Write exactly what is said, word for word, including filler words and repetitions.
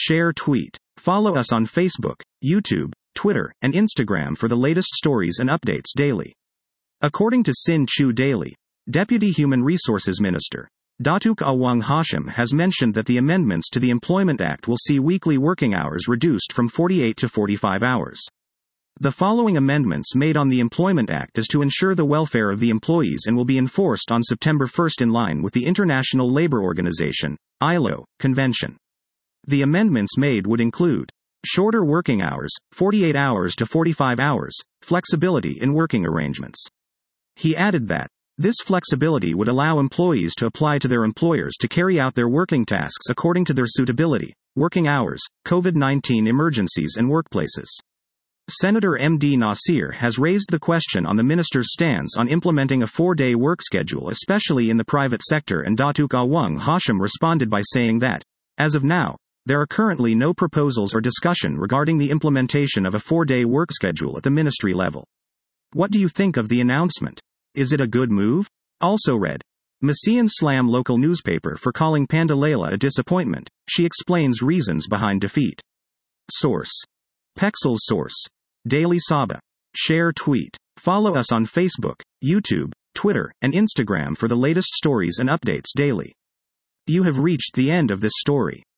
share, tweet. Follow us on Facebook, YouTube, Twitter, and Instagram for the latest stories and updates daily. According to Sin Chu Daily, Deputy Human Resources Minister Datuk Awang Hashim has mentioned that the amendments to the Employment Act will see weekly working hours reduced from forty-eight to forty-five hours. The following amendments made on the Employment Act is to ensure the welfare of the employees and will be enforced on September first in line with the International Labour Organization, I L O, convention. The amendments made would include shorter working hours, forty-eight hours to forty-five hours, flexibility in working arrangements. He added that this flexibility would allow employees to apply to their employers to carry out their working tasks according to their suitability, working hours, COVID nineteen emergencies and workplaces. Senator M D Nasir has raised the question on the minister's stance on implementing a four-day work schedule, especially in the private sector, and Datuk Awang Hashim responded by saying that, as of now, there are currently no proposals or discussion regarding the implementation of a four-day work schedule at the ministry level. What do you think of the announcement? Is it a good move? Also read. Masian slam local newspaper for calling Panda Layla a disappointment. She explains reasons behind defeat. Source. Pexels Source. Daily Sabah. Share, tweet. Follow us on Facebook, YouTube, Twitter, and Instagram for the latest stories and updates daily. You have reached the end of this story.